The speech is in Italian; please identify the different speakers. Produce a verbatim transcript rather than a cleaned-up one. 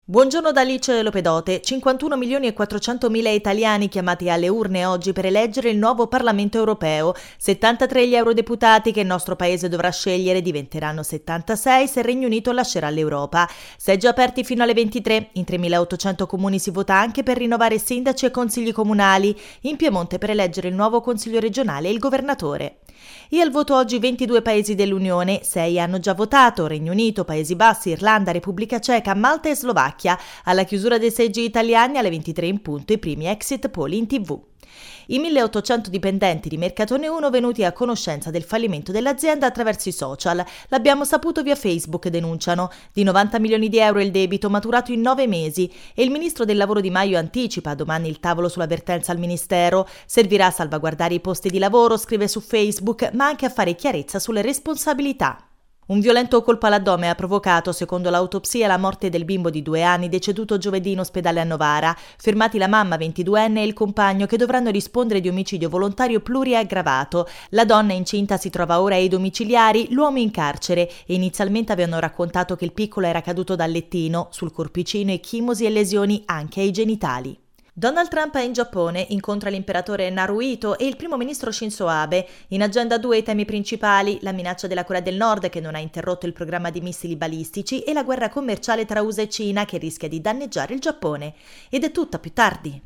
Speaker 1: Buongiorno da Alice Lopedote. cinquantuno milioni e quattrocentomila italiani chiamati alle urne oggi per eleggere il nuovo Parlamento europeo. settantatré gli eurodeputati che il nostro paese dovrà scegliere, diventeranno settantasei se il Regno Unito lascerà l'Europa. Seggi aperti fino alle ventitré. In tremilaottocento comuni si vota anche per rinnovare sindaci e consigli comunali. In Piemonte per eleggere il nuovo consiglio regionale e il governatore. E al voto oggi ventidue paesi dell'Unione, sei hanno già votato: Regno Unito, Paesi Bassi, Irlanda, Repubblica Ceca, Malta e Slovacchia. Alla chiusura dei seggi italiani alle ventitré in punto i primi exit poll in tv. I milleottocento dipendenti di Mercatone uno venuti a conoscenza del fallimento dell'azienda attraverso i social. L'abbiamo saputo via Facebook, denunciano. Di novanta milioni di euro il debito maturato in nove mesi e il ministro del lavoro Di Maio anticipa domani il tavolo sull'avvertenza al ministero. Servirà a salvaguardare i posti di lavoro, scrive su Facebook, ma anche a fare chiarezza sulle responsabilità. Un violento colpo all'addome ha provocato, secondo l'autopsia, la morte del bimbo di due anni deceduto giovedì in ospedale a Novara. Fermati la mamma ventiduenne e il compagno, che dovranno rispondere di omicidio volontario pluriaggravato. La donna incinta si trova ora ai domiciliari, l'uomo in carcere, e inizialmente avevano raccontato che il piccolo era caduto dal lettino, sul corpicino ecchimosi e lesioni anche ai genitali. Donald Trump è in Giappone, incontra l'imperatore Naruhito e il primo ministro Shinzo Abe. In agenda due i temi principali: la minaccia della Corea del Nord, che non ha interrotto il programma di missili balistici, e la guerra commerciale tra U S A e Cina, che rischia di danneggiare il Giappone. Ed è tutta, più tardi.